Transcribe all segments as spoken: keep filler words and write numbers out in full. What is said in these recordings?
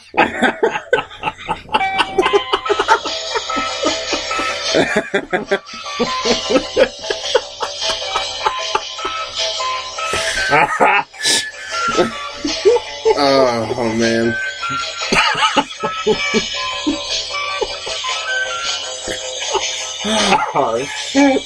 oh, oh man. Oh shit.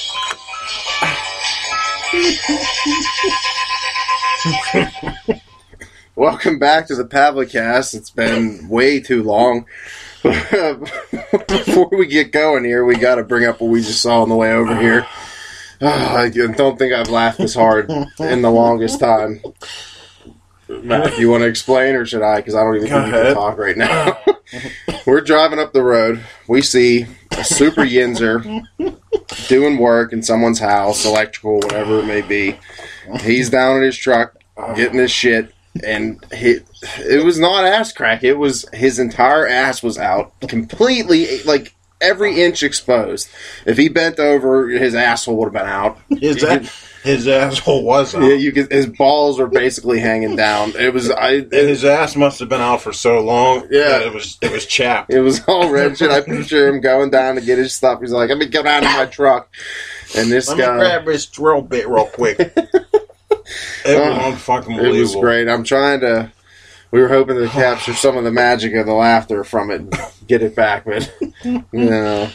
Welcome back to the Pavlicast. It's been way too long. Before we get going here, we got to bring up what we just saw on the way over here. Oh, I don't think I've laughed this hard in the longest time. Matt, you want to explain or should I? Because I don't even Go think ahead. You can talk right now. We're driving up the road. We see a super Yinzer doing work in someone's house, electrical, whatever it may be. He's down in his truck getting his shit. And he, it was not ass crack. It was his entire ass was out completely, like every inch exposed. If he bent over, his asshole would have been out. His a- his asshole was out. Yeah, you could. His balls were basically hanging down. It was. I. It, and his ass must have been out for so long. Yeah, that it was. It was chapped. It was all red shit. I picture him going down to get his stuff. He's like, "Let me get out of my truck." And this Let guy me grab his drill bit real quick. It was uh, fucking believable. It was great. I'm trying to. We were hoping to capture some of the magic of the laughter from it, and get it back, but you know.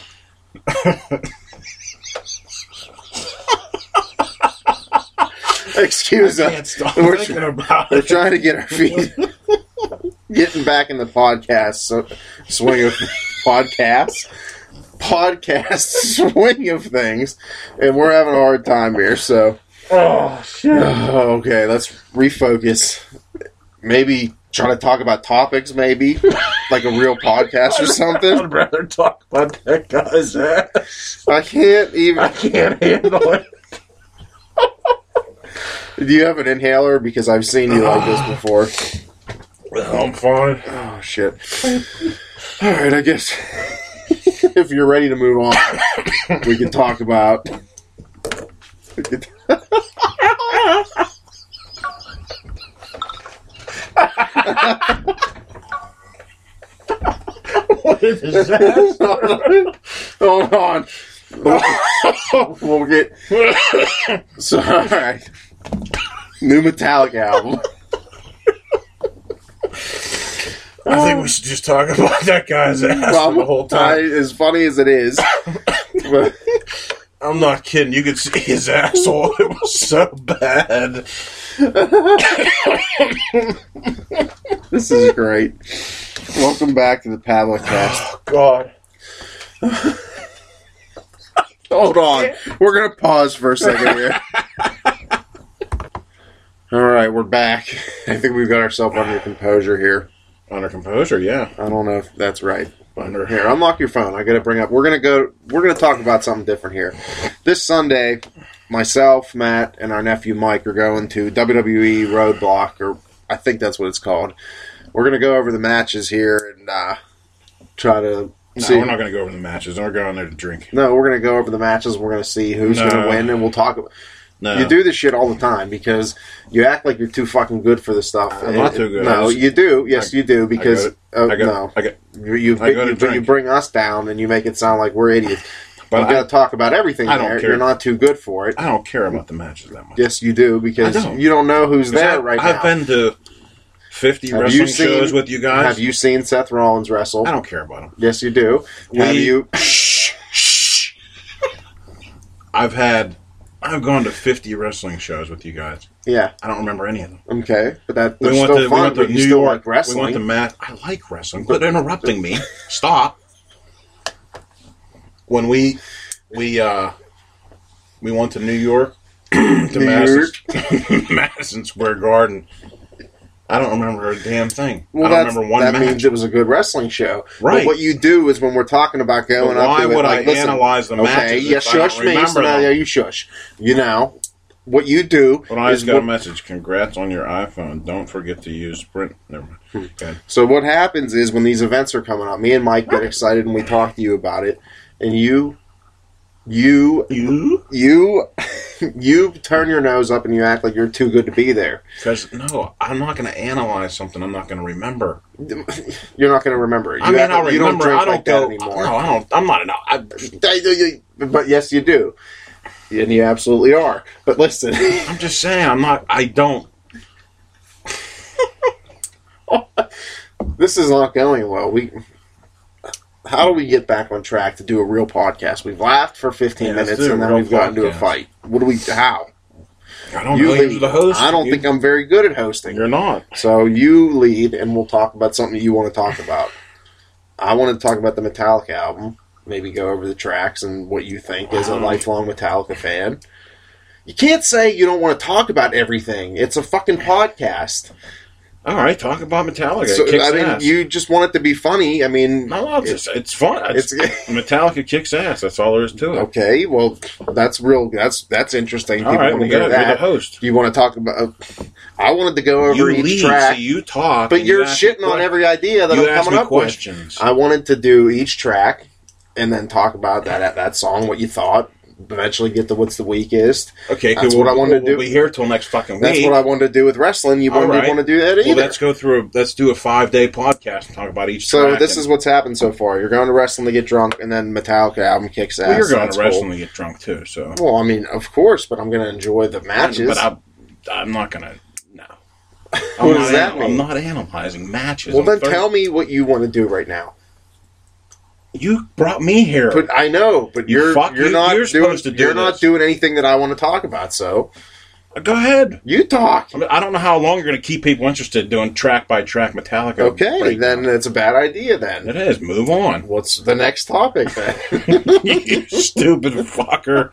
Excuse I can't us. Stop we're, thinking about we're it. trying to get our feet, getting back in the podcast so, swing of podcasts, podcast swing of things, and we're having a hard time here. So. Oh, shit. Oh, okay, let's refocus. Maybe try to talk about topics, maybe. Like a real podcast or something. I'd rather talk about that guy's ass. I can't even... I can't handle it. Do you have an inhaler? Because I've seen you like this before. Well, I'm fine. Oh, shit. Alright, I guess... if you're ready to move on, we can talk about... We can what is this ass? Hold on. We'll get... So, alright. New Metallica album. I think we should just talk about that guy's ass well, for the whole time. I, as funny as it is. But, I'm not kidding. You could see his asshole. It was so bad. This is great. Welcome back to the Pavlicast. Oh, God. Hold on. We're going to pause for a second here. All right, we're back. I think we've got ourselves under composure here. Under composure, yeah. I don't know if that's right. Under Here, unlock your phone. I got to bring up. We're gonna go. We're gonna talk about something different here. This Sunday, myself, Matt, and our nephew Mike are going to W W E Roadblock, or I think that's what it's called. We're gonna go over the matches here and uh, try to. No, see. we're not gonna go over the matches. We're going there to drink. No, we're gonna go over the matches. We're gonna see who's no. gonna win, and we'll talk about. No. You do this shit all the time because you act like you're too fucking good for this stuff. I'm not too good. No, just, you do. Yes, I, you do because I uh, I got, no, I got, you you, I you, you, you bring us down and you make it sound like we're idiots. But you got to talk about everything I don't there. care. You're not too good for it. I don't care about the matches that much. Yes, you do because don't. you don't know who's there I, right I've now. I've been to fifty have wrestling seen, shows with you guys. Have you seen Seth Rollins wrestle? I don't care about him. Yes, you do. We, have you? Shh, shh. I've had. I've gone to fifty wrestling shows with you guys. Yeah. I don't remember any of them. Okay, but that, they're we went still to, fun, we went to but New you still York. like wrestling. We went to Matt. I like wrestling. Quit interrupting me. Stop. When we we uh we went to New York to New Madison, Madison Square Garden. I don't remember a damn thing. Well, I don't remember one that match. means it was a good wrestling show. Right. But what you do is when we're talking about going But up why to it, would like, I listen, analyze the okay, matches yeah, if I shush don't me. So remember now, them? yeah, you shush. You know, what you do Well, I is just got what, a message. Congrats on your iPhone. Don't forget to use Sprint. Never mind. Okay. so what happens is when these events are coming up, me and Mike get excited and we talk to you about it, and you, you, You? you You turn your nose up and you act like you're too good to be there. Because, no, I'm not going to analyze something I'm not going to remember. You're not going to remember it. You I mean, I'll like you remember. don't drink I don't like go. that anymore. No, I don't. I'm not. No, I, But yes, you do. And you absolutely are. But listen. I'm just saying, I'm not. I don't. This is not going well. We. How do we get back on track to do a real podcast? We've laughed for fifteen Yeah, let's minutes do a and then real we've gotten into a podcast. fight. What do we? How? I don't You know. lead. You're the host. I don't You- think I'm very good at hosting. You're not. So you lead, and we'll talk about something you want to talk about. I want to talk about the Metallica album. Maybe go over the tracks and what you think as a Wow. lifelong Metallica fan. You can't say you don't want to talk about everything. It's a fucking podcast. All right, talk about Metallica. So, it kicks I mean, ass. you just want it to be funny. I mean, No, no, it's, it's fun. It's, it's- Metallica kicks ass. That's all there is to it. okay. Well, that's real. That's that's interesting. All right, want we to hear got it. You're the that. host. Do you want to talk about? I wanted to go over You each lead, track, so you talk. but and you you're ask me shitting on que- every idea that You I'm ask coming me up questions. with. I wanted to do each track and then talk about that that song, what you thought. Eventually, get to what's the weakest. Okay, That's cool. what I wanted to we'll, do. We'll be here till next fucking week. That's what I wanted to do with wrestling. You All wouldn't right. want to do that either. Well, let's go through. A, let's do a five day podcast and talk about each. so track this and- is what's happened so far. You're going to wrestling to get drunk, and then Metallica album kicks ass. Well, you're going That's to wrestling cool. to get drunk too. So, Well, I mean, of course, but I'm going to enjoy the matches. but I, I'm not going to. No. What I'm does not that an- mean? I'm not analyzing matches. well, I'm then thirty tell me what you want to do right now. You brought me here. But I know, but You you're fuck- you're you- not you're doing supposed to do you're not this. doing anything that I want to talk about. So Go ahead. you talk. I, mean, I don't know how long you're going to keep people interested doing track by track Metallica. Okay, breakdown. then it's a bad idea. Then It is. Move on. what's the next topic? Then You stupid fucker.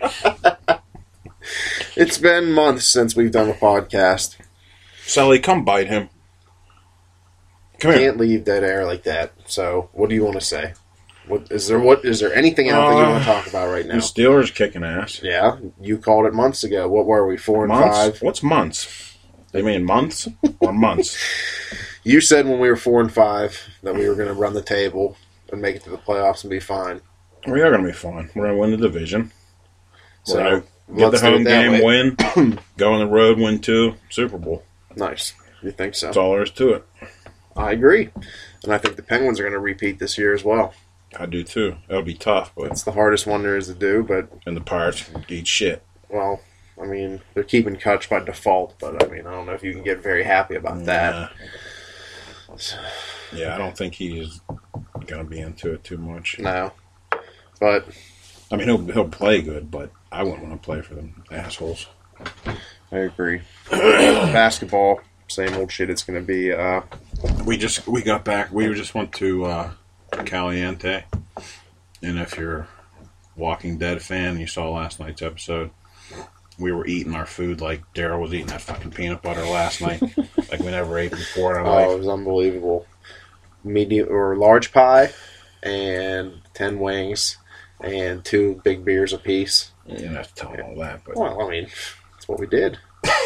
it's been months since we've done a podcast. Sully, come bite him. Come here. Can't leave dead air like that. So what do you want to say? What is there? What is there anything out that you Uh, want to talk about right The now? Steelers kicking ass. Yeah, you called it months ago. What were we? Four and Months? five. What's months? They mean months or months? You said when we were four and five that we were going to run the table and make it to the playoffs and be fine. We are going to be fine. We're going to win the division. So We're going to get the let's do it home that game, way. win, go on the road, win two, Super Bowl. Nice. You think so? That's all there is to it. I agree. And I think the Penguins are going to repeat this year as well. I do too. It'll be tough, but It's the hardest one there is to do, but, and the Pirates eat shit. well, I mean, they're keeping Kutch by default, but, I mean, I don't know if you can get very happy about that. Nah. Yeah, I don't think he's going to be into it too much. No. But, I mean, he'll he'll play good, but I wouldn't want to play for them assholes. I agree. Basketball, same old shit it's going to be. Uh, We just we got back. We just went to uh, Caliente, and if you're a Walking Dead fan, you saw last night's episode. We were eating our food like Daryl was eating that fucking peanut butter last night, like we never ate before in our oh, it life. was unbelievable. Medium or large pie and ten wings and two big beers apiece. You don't have to tell them all that, but Well, I mean, that's what we did.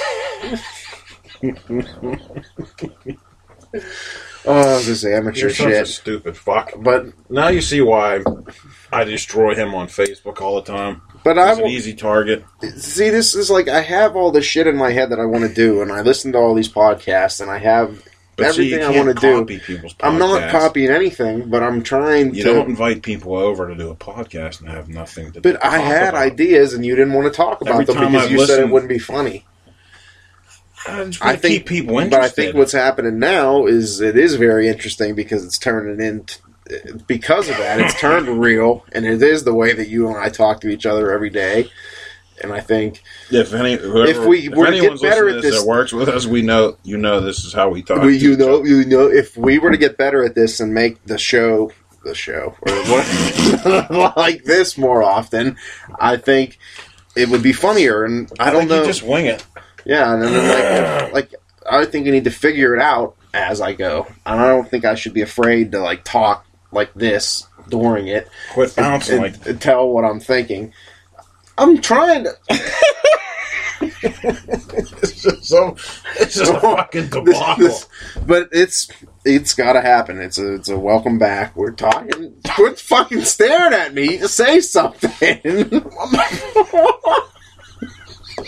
Oh, this amateur you're such a shit. stupid fuck. But Now you see why I destroy him on Facebook all the time. but I He's an will, easy target. see. This is like I have all this shit in my head that I want to do, and I listen to all these podcasts, and I have But see, you everything I can't want to do. copy people's I'm not podcasts. copying anything, but I'm trying You to. don't invite people over to do a podcast and have nothing to. But to I talk had about. ideas, and you didn't want to talk about Every them time because I've you said it listened- wouldn't be funny. I just I want to think keep people interested. But I think what's happening now is it is very interesting because it's turning into. Because of that, it's turned real, and it is the way that you and I talk to each other every day. And I think if any, whoever, if we if were to get anyone's better listening at to this- that works with us, we know you know this is how we talk. we, to you each know, other. you know, if we were to get better at this and make the show, the show, or what, like this more often, I think it would be funnier. And I, I don't think know, you just wing it. yeah, and then like, like I think I need to figure it out as I go, and I don't think I should be afraid to like talk like this during it. Quit and, bouncing and, like. and tell what I'm thinking. I'm trying to. It's just so. It's just a fucking This- debacle. this- but it's it's got to happen. It's a it's a welcome back. We're talking. Quit fucking staring at me to say something.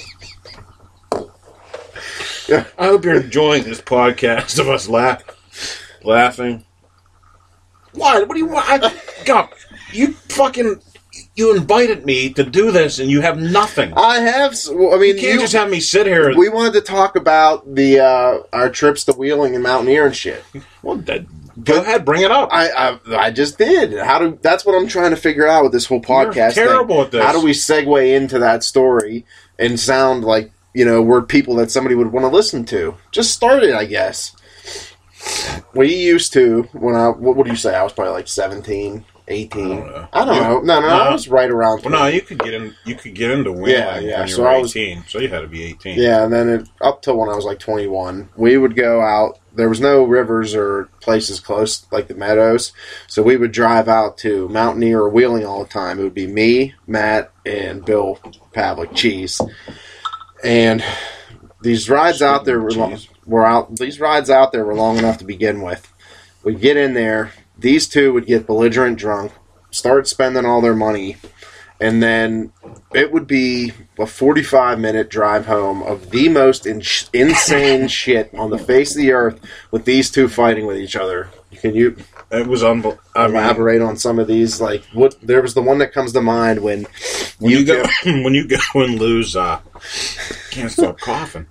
I hope you're enjoying this podcast of us laugh, laughing. What? What do you want? I, God, you fucking... You invited me to do this, and you have nothing. I have. I mean, you can't you, just have me sit here. We wanted to talk about the uh, our trips to Wheeling and Mountaineer and shit. Well, that, go ahead, bring it up. I, I I just did. How do? That's what I'm trying to figure out with this whole podcast. You're terrible thing. at this. How do we segue into that story and sound like, you know, we're people that somebody would want to listen to? Just start it, I guess. We used to when I. What would you say? I was probably like seventeen. eighteen. I don't know. I don't know. No, no, no, I was right around. Well, no, you could get in. You could get into Wheeling yeah, yeah. when you so were I was, eighteen. So you had to be eighteen. Yeah, and then it, up till when I was like twenty-one, we would go out. There was no rivers or places close like the meadows, so we would drive out to Mountaineer or Wheeling all the time. It would be me, Matt, and Bill Pavlik, Cheese, and these rides Speaking out there were, long, cheese. were out. These rides out there were long enough to begin with. We'd get in there. These two would get belligerent drunk, start spending all their money, and then it would be a forty-five minute drive home of the most in- insane shit on the face of the earth with these two fighting with each other. Can you It was unbelievable. elaborate on some of these? Like, what? There was the one that comes to mind when When you, you go, go when you go and lose, uh, can't stop coughing.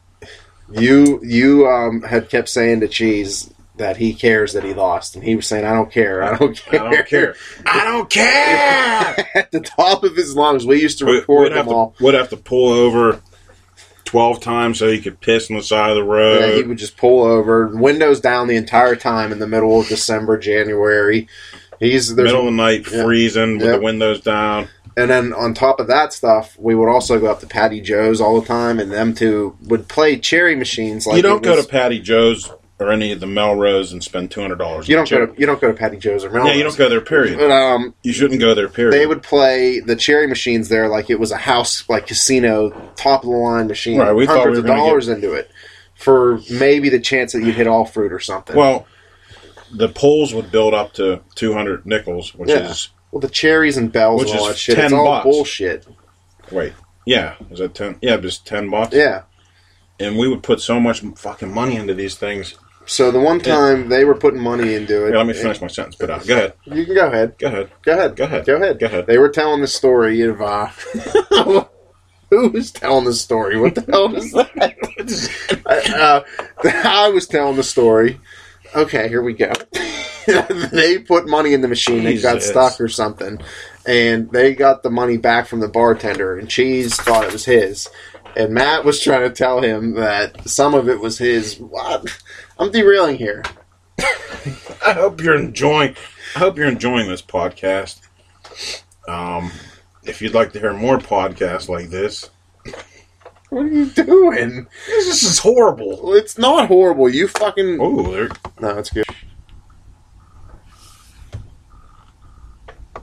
you you um, had kept saying to Cheese that he cares that he lost, and he was saying, "I don't care, I don't care, I don't care, I don't care." At the top of his lungs, we used to We- record we'd them have to, all. Would have to pull over twelve times so he could piss on the side of the road. Yeah, he would just pull over, windows down the entire time in the middle of December, January. He's there's, Middle of the night, yeah. freezing with Yep. the windows down. And then on top of that stuff, we would also go up to Patty Joe's all the time, and them two would play cherry machines. Like you don't it go was- to Patty Joe's or any of the Melrose and spend two hundred dollars. You don't go to you don't go to Patty Joe's or Melrose. Yeah, you don't go there. Period. But um, You shouldn't go there. Period. they would play the cherry machines there like it was a house, like casino, top of the line machine. Right, we thought we hundreds were of gonna dollars into it for maybe the chance that you'd hit all fruit or something. Well, the pulls would build up to two hundred nickels, which Yeah. is well, the cherries and bells Which and all is that shit. ten It's all bucks. bullshit. wait, yeah, is that ten? Yeah, just ten bucks. Yeah. And we would put so much fucking money into these things. So the one time they were putting money into it. Here, let me finish my sentence. But uh, go ahead. You can go ahead. Go ahead. Go ahead. Go ahead. Go ahead. Go ahead. They were telling the story of uh who was telling the story? What the hell is that? uh, I was telling the story. Okay, here we go. They put money in the machine. They got Jesus. stuck or something, and they got the money back from the bartender. And Cheese thought it was his, and Matt was trying to tell him that some of it was his. What? I'm derailing here. I hope you're enjoying. I hope you're enjoying this podcast. Um, if you'd like to hear more podcasts like this, What are you doing? this is horrible. It's not horrible. You fucking. Oh, there. No, it's good.